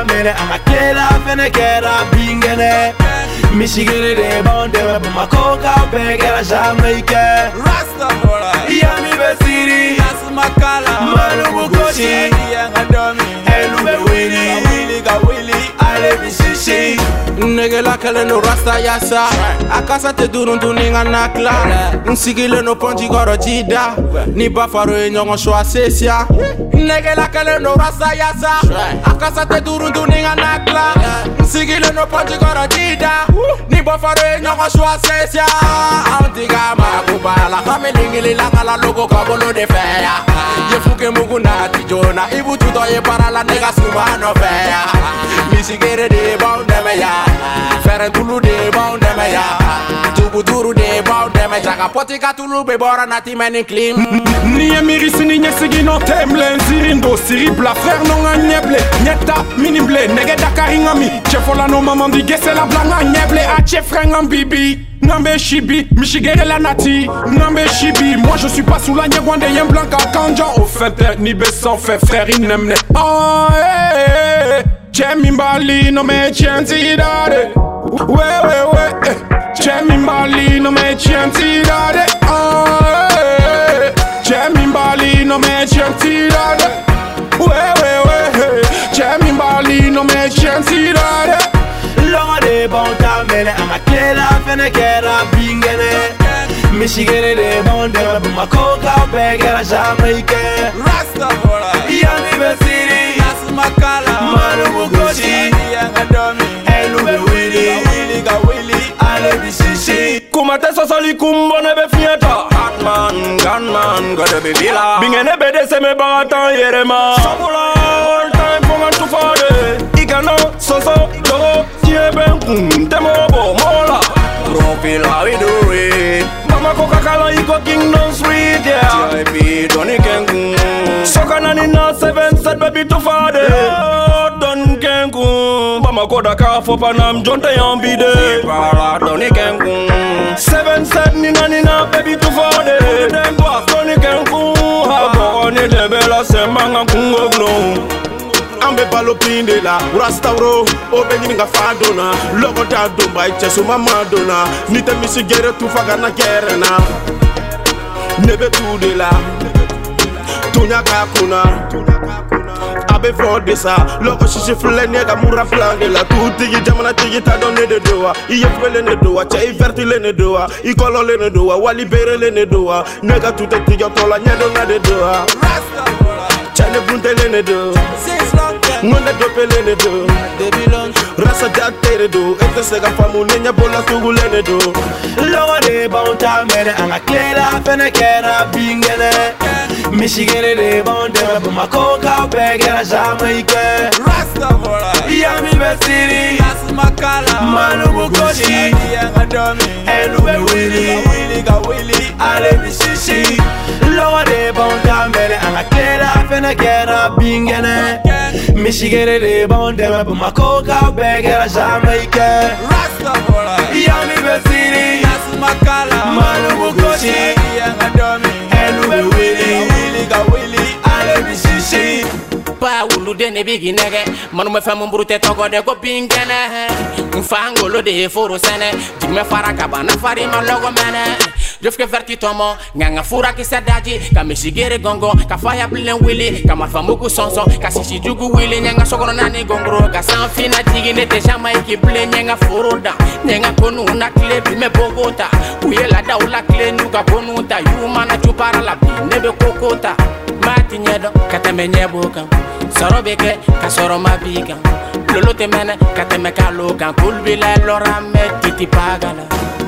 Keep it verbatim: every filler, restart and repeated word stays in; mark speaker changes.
Speaker 1: mene anga kela fene kera bingene. Michigere de bonde ma coca pegera Jamaica.
Speaker 2: Rasta bola.
Speaker 1: Yami besiri.
Speaker 2: Yas makala.
Speaker 1: Manu bukoshi.
Speaker 2: Yanga domi.
Speaker 1: Elu be willy.
Speaker 2: Willy ga willy.
Speaker 1: Ale bishishi.
Speaker 2: Nege la kele no rasta yasa. Akasa te durundu ninga nakla. Nsigile no ponji goro jida. Ni bafaro e nyongo shwa sesia. Nege la kele no rasta yasa. Akasa te durundu ninga nakla. Nsigile no ponji goro jida. Ni bafaro e nyongo shwa sesia. Antiga makubala. Kame lingili langa la logo kabolo de feya. Yefuke mugu na tijona. Ibu tuto ye para la nega sumano feya. Misigere de bound deme ya. Fere tulu de bound deme ya. Tubu duru de bound deme ya. Potika tulu be bora nati meni clean.
Speaker 3: Ni emirisi ni nyesigi no temble. Zirindo siribla frère non a nyeble. Nyeta minible nege daka ingami. Chefola no maman di gese la blanga nyeble. A chefrengan bibi. Nambe shibi, michigere la nati. Nambe shibi, moi je suis pas sous la nyegwande yen blanca kanja. Au fait, ni bessan fait frère inemne. Ah, eh, eh. Chemi mbali no me chienti dade. We we we eh. Chemi mbali no me chienti dade. Ah eh. Chemi mbali no me chienti dade. We we we eh. Chemi mbali no me chienti dade.
Speaker 1: Longa de bonta mele anga kela fene kera bingene. Michigere de bonde ma coca pegera Jamaica.
Speaker 2: Rasta bola.
Speaker 1: Yami besiri.
Speaker 2: Yas makala.
Speaker 1: Manu bukoshi.
Speaker 2: Yanga domi.
Speaker 1: Elu be willy.
Speaker 2: Willy ga willy.
Speaker 1: Ale bishishi.
Speaker 3: Kumate sosoli kumbo nebe fiata. Hatman, gunman, gotta be villa. Bingene bede se me baratan yerema. Sabula, all time for man to fade. Igano, soso, logo, tie ben kum, temo bo, mola. Profil how we do it. Mama coca kala iko kingdom sweet, yeah. T I P, Donny Kengu. Soka nani na seven set baby to fade. Don Kengu. Mama koda ka fopa nam jonte yambide. Para Donny Kengu. Seven set nina nina baby to fade. Dem boss Donny Kengu. Habo oni de bela semanga kungo gno. Ambe balo pinde la restauro obeni nga fadona logo ta do bay chesu mama dona nite misigere tu faga na gere na nebe tu de la tunya ka kuna abe fraude sa logo shishi fle nega mura flange la tuti gi jamana tigi ta donne de doa iye fele ne doa che verti le ne doa I kolo le ne doa wali bere le ne doa nega tuti tigi tola nyedo na de doa chane bunte le ne doa Ngonda dopele ne do, rasa jatere do, ete sega famu nenya bola tugu lene do.
Speaker 1: Longa de bonta mene anga kela fene kera bingene. Michigere de bonde ma coca pegera Jamaica.
Speaker 2: Rasta bola.
Speaker 1: Yami besiri.
Speaker 2: Yas makala.
Speaker 1: Manu bukoshi.
Speaker 2: Yanga domi.
Speaker 1: Elu be willy.
Speaker 2: Willy ga willy.
Speaker 1: Ale bishishi. Longa de bonta mene anga kela fene kera bingene. Michigere de bonde ma coca pegera Jamaica.
Speaker 2: Rasta bola.
Speaker 1: Yami besiri.
Speaker 2: Yas makala.
Speaker 1: Manu bukoshi.
Speaker 2: Yanga domi.
Speaker 1: Elu be willy.
Speaker 2: Willy ga willy.
Speaker 1: Ale bishishi.
Speaker 4: Pa ulu de ne bigi nege manu me famu brute togo de go bingene mfangolo de foro sene jigme fara kabana fari ma logo mene jofke verti tomo nganga fura ki sadaji ka mishigere gongo ka faya blen wili ka marfamuku sonso ka sisi jugu wili nyanga sokono nani gongro ka sanfina jigi ne te jamaiki blen nyanga furo da nyanga konu na kle bi me bogota kuyela da ula kle nuka bonuta yuma na chupara la bi nebe kokota mati nyedo kateme nyeboka soro beke ka soro mabiga lolo te mene kateme ka loka kulbila lora me titi pagala